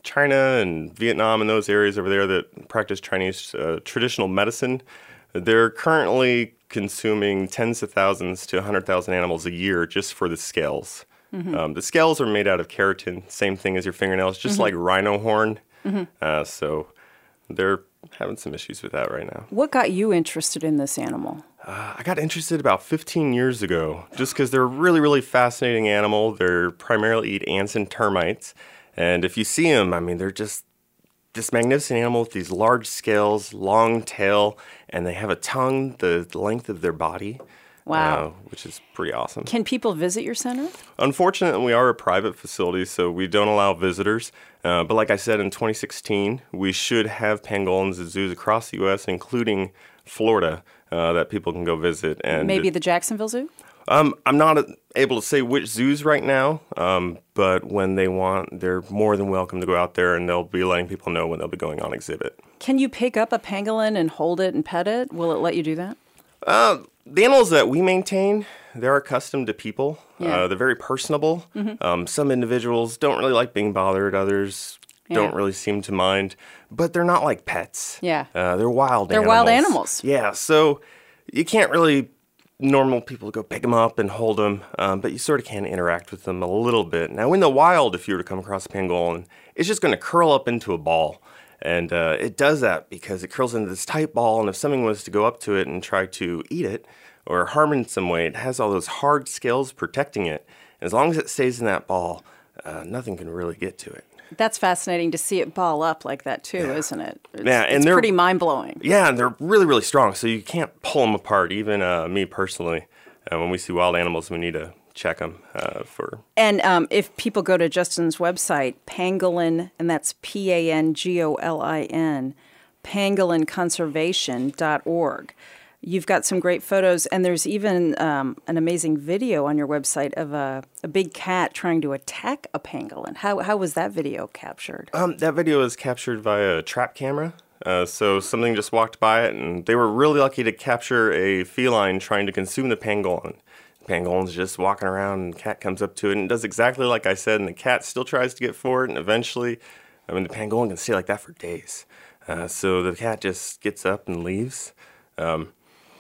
China and Vietnam and those areas over there that practice Chinese uh, traditional medicine, they're currently consuming tens of thousands to one hundred thousand animals a year just for the scales. Mm-hmm. Um, the scales are made out of keratin, same thing as your fingernails, just mm-hmm. like rhino horn. Mm-hmm. Uh, so they're having some issues with that right now. What got you interested in this animal? Uh, I got interested about fifteen years ago, just because they're a really, really fascinating animal. They're primarily eat ants and termites. And if you see them, I mean, they're just this magnificent animal with these large scales, long tail, and they have a tongue the length of their body. Wow. Uh, which is pretty awesome. Can people visit your center? Unfortunately, we are a private facility, so we don't allow visitors. Uh, but like I said, in twenty sixteen, we should have pangolins at zoos across the U S, including Florida, uh, that people can go visit. And maybe the Jacksonville Zoo? Um, I'm not able to say which zoos right now, um, but when they want, they're more than welcome to go out there, and they'll be letting people know when they'll be going on exhibit. Can you pick up a pangolin and hold it and pet it? Will it let you do that? Uh, the animals that we maintain, they're accustomed to people. Yeah. Uh, they're very personable. Mm-hmm. Um, some individuals don't really like being bothered. Others yeah. don't really seem to mind. But they're not like pets. Yeah. Uh, they're wild they're animals. They're wild animals. Yeah, so you can't really, normal people go pick them up and hold them, um, but you sort of can interact with them a little bit. Now, in the wild, if you were to come across a pangolin, it's just going to curl up into a ball. And uh, it does that because it curls into this tight ball, and if something was to go up to it and try to eat it or harm it in some way, it has all those hard scales protecting it. And as long as it stays in that ball, uh, nothing can really get to it. That's fascinating to see it ball up like that, too, yeah. isn't it? It's, yeah, and it's they're pretty mind-blowing. Yeah, and they're really, really strong, so you can't pull them apart. Even uh, me personally, uh, when we see wild animals, we need to check them uh, for... And um, if people go to Justin's website, Pangolin, and that's P A N G O L I N, pangolin conservation dot org. You've got some great photos, and there's even um, an amazing video on your website of a, a big cat trying to attack a pangolin. How how was that video captured? Um, that video was captured via a trap camera. Uh, so something just walked by it, and they were really lucky to capture a feline trying to consume the pangolin. The pangolin's just walking around, and the cat comes up to it and does exactly like I said, and the cat still tries to get for it, and eventually, I mean, the pangolin can stay like that for days. Uh, so the cat just gets up and leaves. Um,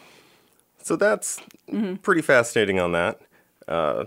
So that's mm-hmm. pretty fascinating on that. Uh,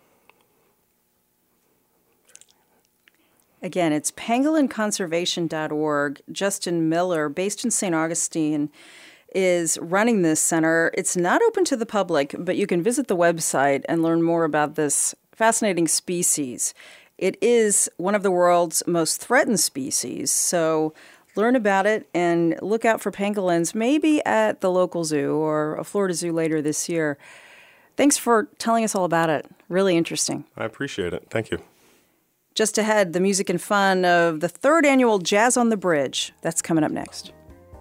Again, it's pangolin conservation dot org. Justin Miller, based in Saint Augustine, is running this center. It's not open to the public, but you can visit the website and learn more about this fascinating species. It is one of the world's most threatened species, so learn about it and look out for pangolins, maybe at the local zoo or a Florida zoo later this year. Thanks for telling us all about it. Really interesting. I appreciate it. Thank you. Just ahead, the music and fun of the third annual Jazz on the Bridge. That's coming up next.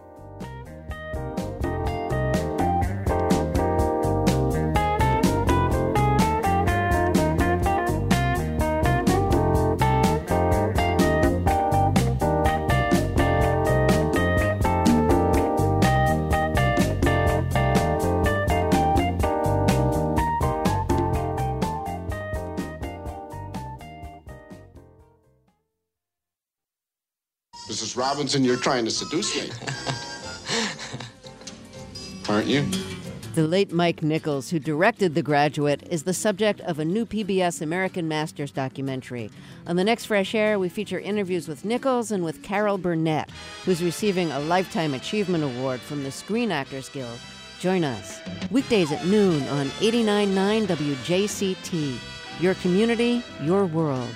Missus Robinson, you're trying to seduce me. Aren't you? The late Mike Nichols, who directed The Graduate, is the subject of a new P B S American Masters documentary. On the next Fresh Air, we feature interviews with Nichols and with Carol Burnett, who's receiving a Lifetime Achievement Award from the Screen Actors Guild. Join us. Weekdays at noon on eighty-nine point nine W J C T. Your community, your world.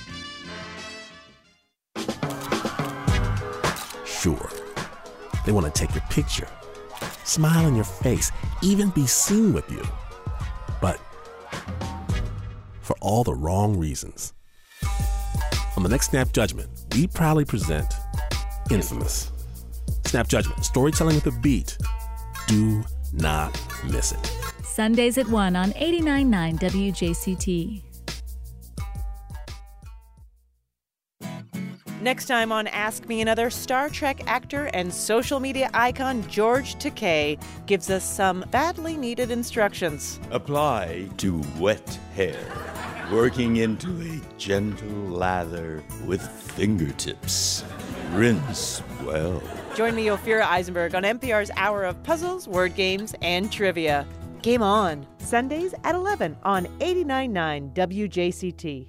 Sure, they want to take your picture, smile in your face, even be seen with you. But for all the wrong reasons. On the next Snap Judgment, we proudly present Infamous. Snap Judgment, storytelling with a beat. Do not miss it. Sundays at one on eighty-nine point nine W J C T. Next time on Ask Me Another, Star Trek actor and social media icon George Takei gives us some badly needed instructions. Apply to wet hair. working into a gentle lather with fingertips. Rinse well. Join me, Ophira Eisenberg, on N P R's Hour of Puzzles, Word Games, and Trivia. Game On, Sundays at eleven on eighty-nine point nine W J C T.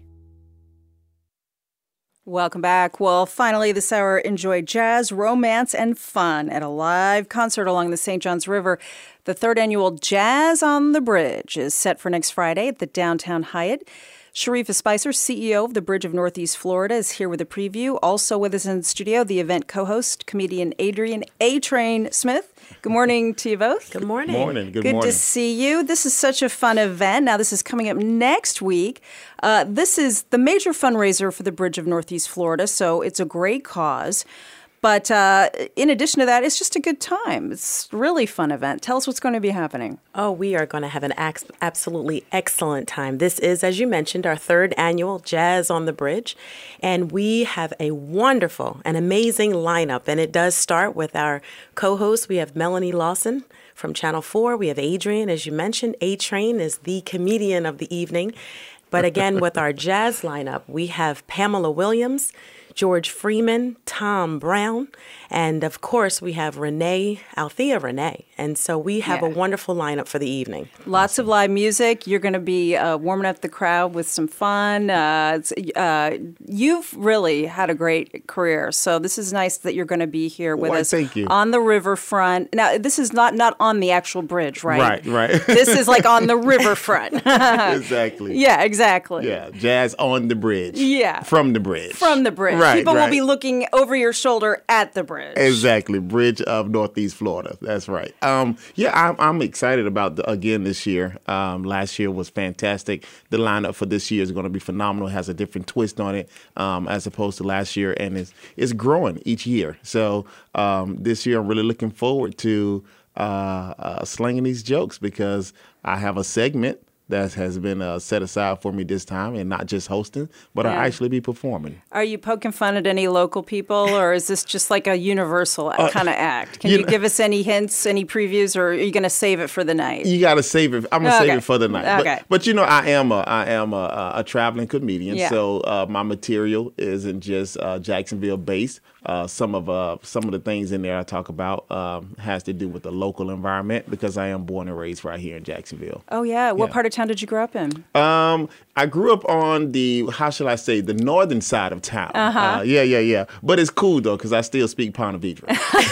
Welcome back. Well, finally this hour, enjoy jazz, romance, and fun at a live concert along the Saint Johns River. The third annual Jazz on the Bridge is set for next Friday at the Downtown Hyatt. Sharifa Spicer, C E O of the Bridge of Northeast Florida, is here with a preview. Also with us in the studio, the event co-host, comedian Adrian A-Train Smith. Good morning to you both. Good morning. Morning. Good, Good morning. to see you. This is such a fun event. Now, this is coming up next week. Uh, this is the major fundraiser for the Bridge of Northeast Florida, so it's a great cause. But uh, in addition to that, it's just a good time. It's a really fun event. Tell us what's going to be happening. Oh, we are going to have an ex- absolutely excellent time. This is, as you mentioned, our third annual Jazz on the Bridge. And we have a wonderful and amazing lineup. And it does start with our co-host. We have Melanie Lawson from Channel four. We have Adrian, as you mentioned. A-Train is the comedian of the evening. But again, with our jazz lineup, we have Pamela Williams, George Freeman, Tom Brown, and of course we have Renee, Althea Renee. And so we have Yeah. a wonderful lineup for the evening. Lots of live music. You're going to be uh, warming up the crowd with some fun. Uh, it's, uh, you've really had a great career, so this is nice that you're going to be here with Why, us thank you. on the riverfront. Now, this is not, not on the actual bridge, right? Right, right. This is like on the riverfront. Exactly. Yeah, exactly. Yeah, jazz on the bridge. Yeah. From the bridge. From the bridge. Right, People right. will be looking over your shoulder at the bridge. Exactly, Bridge of Northeast Florida. That's right. Um, yeah, I'm, I'm excited about the, again this year. Um, last year was fantastic. The lineup for this year is going to be phenomenal. It has a different twist on it um, as opposed to last year, and it's it's growing each year. So um, this year, I'm really looking forward to uh, uh, slinging these jokes because I have a segment that has been uh, set aside for me this time, and not just hosting, but Yeah. I'll actually be performing. Are you poking fun at any local people, or is this just like a universal Uh, kind of act? Can you you, know- give us any hints, any previews, or are you going to save it for the night? You got to save it. I'm gonna Okay. save it for the night. Okay. But, but you know, I am a I am a, a traveling comedian, Yeah. so uh, my material isn't just uh, Jacksonville based. Uh, some of uh, some of the things in there I talk about um, has to do with the local environment because I am born and raised right here in Jacksonville. Oh, yeah. What Yeah. part of town did you grow up in? Um, I grew up on the, how shall I say, the northern side of town. Uh-huh. Uh, yeah, yeah, yeah. But it's cool, though, because I still speak Ponte Vedra.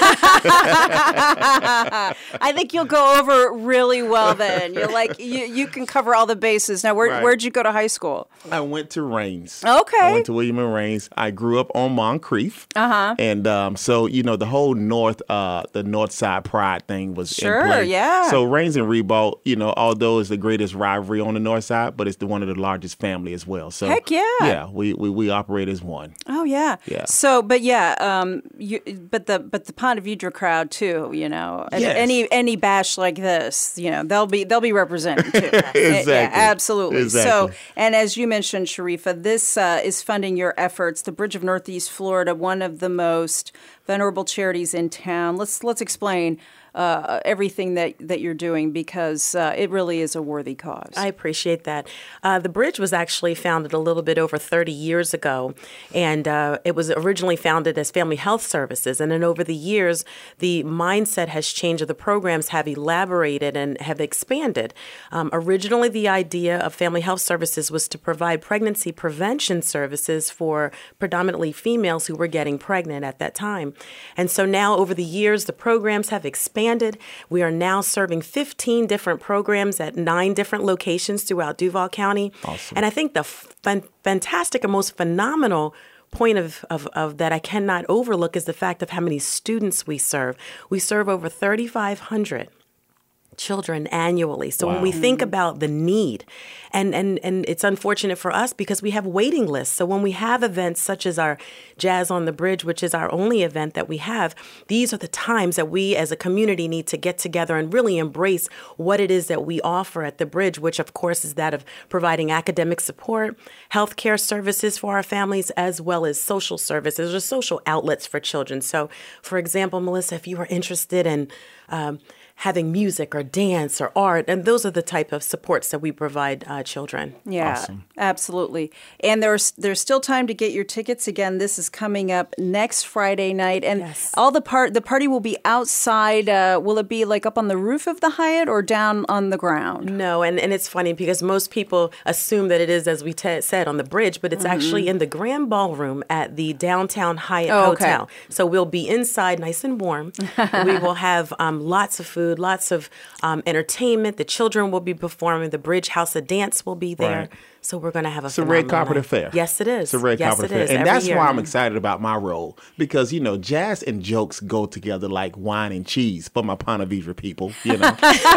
I think you'll go over really well then. You're like, you, you can cover all the bases. Now, where, Right. where'd you go to high school? I went to Rains. Okay. I went to William and Rains. I grew up on Moncrief. Uh-huh. And um, so, you know, the whole north, uh, the north side pride thing was Sure, in play. yeah. So Rains and Ribault, you know, although it's the greatest rivalry on the north side, but it's the one of the largest family as well. So Heck yeah. Yeah, we, we, we operate as one. Oh yeah. Yeah. So, but yeah, um, you, but the but the Ponte Vedra crowd too, you know, at Yes. any any bash like this, you know, they'll be they'll be represented too. Exactly. Yeah, absolutely. So, Exactly. and as you mentioned, Sharifa, this uh, is funding your efforts. The Bridge of Northeast Florida, one of the most venerable charities in town. Let's let's explain uh, everything that, that you're doing because uh, it really is a worthy cause. I appreciate that. Uh, the bridge was actually founded a little bit over thirty years ago, and uh, it was originally founded as Family Health Services. And then over the years, the mindset has changed, the programs have elaborated and have expanded. Um, originally, the idea of Family Health Services was to provide pregnancy prevention services for predominantly females who were getting pregnant at that time. And so now, over the years, the programs have expanded. We are now serving fifteen different programs at nine different locations throughout Duval County. Awesome. And I think the fan- fantastic and most phenomenal point of, of, of that I cannot overlook is the fact of how many students we serve. We serve over thirty-five hundred children annually. So Wow. when we think about the need, and, and, and it's unfortunate for us because we have waiting lists. So when we have events such as our Jazz on the Bridge, which is our only event that we have, these are the times that we as a community need to get together and really embrace what it is that we offer at the Bridge, which of course is that of providing academic support, healthcare services for our families, as well as social services or social outlets for children. So for example, Melissa, if you are interested in um, having music or dance or art. And those are the type of supports that we provide uh, children. Yeah, Awesome. absolutely. And there's there's still time to get your tickets. Again, this is coming up next Friday night, and Yes. all the part the party will be outside. Uh, will it be like up on the roof of the Hyatt or down on the ground? No, and, and it's funny because most people assume that it is, as we t- said, on the bridge, but it's Mhm. actually in the Grand Ballroom at the Downtown Hyatt Oh, okay. Hotel. So we'll be inside nice and warm. We will have um, lots of food, lots of um, entertainment. The children will be performing. The Bridge House of Dance will be there. Right. So we're going to have a It's a red phenomenal carpet night. affair. Yes, it is. It's a red yes, carpet it affair. is. And Every that's year. why I'm excited about my role because, you know, jazz and jokes go together like wine and cheese for my Ponte Vedra people, you know.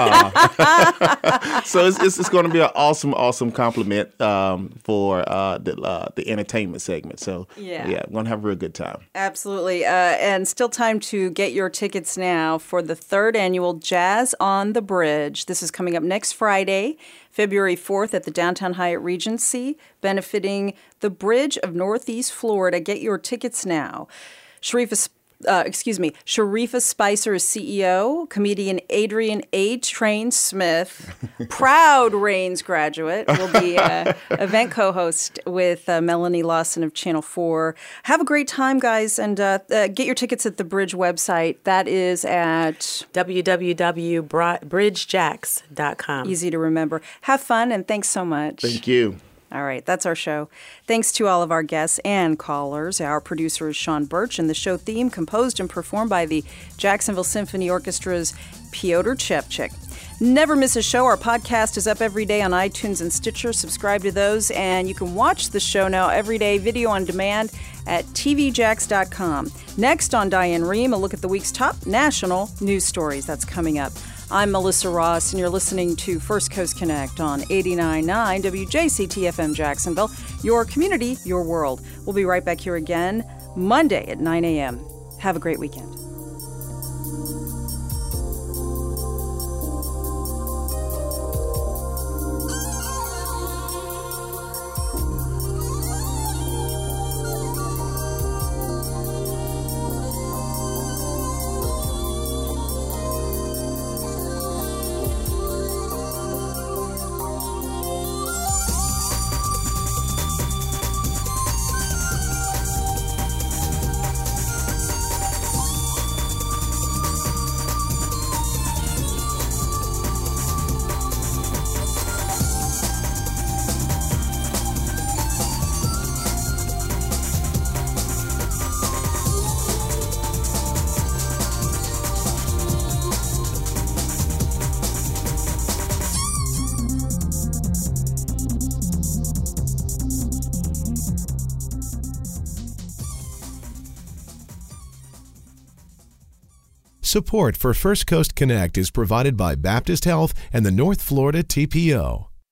uh, so it's, it's, it's going to be an awesome, awesome compliment um, for uh, the, uh, the entertainment segment. So, Yeah. yeah, we're going to have a real good time. Absolutely. Uh, and still time to get your tickets now for the third annual Jazz on the Bridge. This is coming up next Friday, February fourth at the Downtown Hyatt Regency, benefiting the Bridge of Northeast Florida. Get your tickets now. Sharifa Uh, excuse me, Sharifa Spicer is C E O, comedian Adrian A. Train Smith, proud Raines graduate, will be uh, event co-host with uh, Melanie Lawson of Channel four. Have a great time, guys, and uh, uh, get your tickets at the Bridge website. That is at w w w dot bridge jacks dot com. Easy to remember. Have fun, and thanks so much. Thank you. All right, that's our show. Thanks to all of our guests and callers. Our producer is Sean Birch, and the show theme composed and performed by the Jacksonville Symphony Orchestra's Piotr Chepchik. Never miss a show. Our podcast is up every day on iTunes and Stitcher. Subscribe to those, and you can watch the show now every day, video on demand at t v jacks dot com. Next on Diane Rehm, a look at the week's top national news stories. That's coming up. I'm Melissa Ross, and you're listening to First Coast Connect on eighty-nine point nine W J C T F M Jacksonville, your community, your world. We'll be right back here again Monday at nine a.m. Have a great weekend. Support for First Coast Connect is provided by Baptist Health and the North Florida T P O.